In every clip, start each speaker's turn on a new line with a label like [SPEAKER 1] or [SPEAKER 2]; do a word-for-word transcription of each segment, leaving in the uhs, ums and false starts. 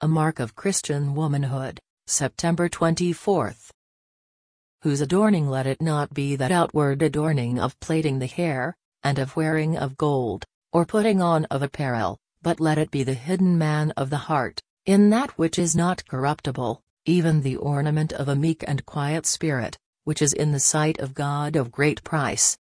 [SPEAKER 1] A Mark of Christian Womanhood, September twenty-fourth. Whose adorning let it not be that outward adorning of plaiting the hair, and of wearing of gold, or putting on of apparel, but let it be the hidden man of the heart, in that which is not corruptible, even the ornament of a meek and quiet spirit, which is in the sight of God of great price.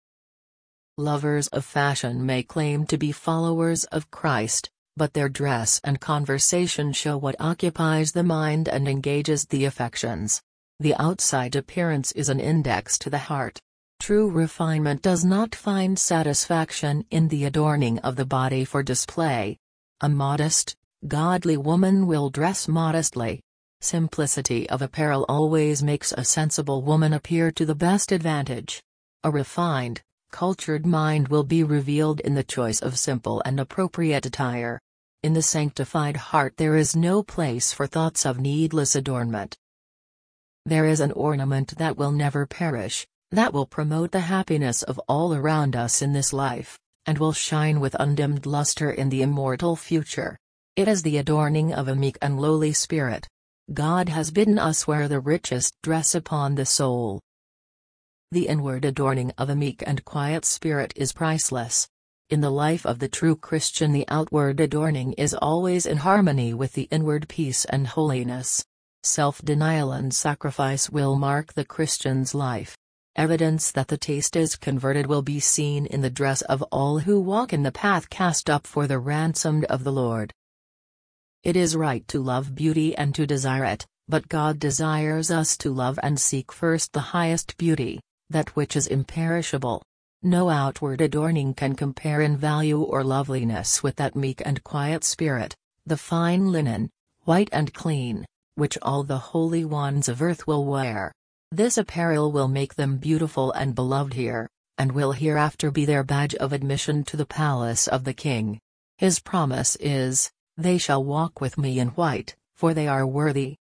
[SPEAKER 1] Lovers of fashion may claim to be followers of Christ, but their dress and conversation show what occupies the mind and engages the affections. The outside appearance is an index to the heart. True refinement does not find satisfaction in the adorning of the body for display. A modest, godly woman will dress modestly. Simplicity of apparel always makes a sensible woman appear to the best advantage. A refined, cultured mind will be revealed in the choice of simple and appropriate attire. In the sanctified heart there is no place for thoughts of needless adornment. There is an ornament that will never perish, that will promote the happiness of all around us in this life, and will shine with undimmed luster in the immortal future. It is the adorning of a meek and lowly spirit. God has bidden us wear the richest dress upon the soul. The inward adorning of a meek and quiet spirit is priceless. In the life of the true Christian the outward adorning is always in harmony with the inward peace and holiness. Self-denial and sacrifice will mark the Christian's life. Evidence that the taste is converted will be seen in the dress of all who walk in the path cast up for the ransomed of the Lord. It is right to love beauty and to desire it, but God desires us to love and seek first the highest beauty, that which is imperishable. No outward adorning can compare in value or loveliness with that meek and quiet spirit, the fine linen, white and clean, which all the holy ones of earth will wear. This apparel will make them beautiful and beloved here, and will hereafter be their badge of admission to the palace of the King. His promise is, "They shall walk with me in white, for they are worthy."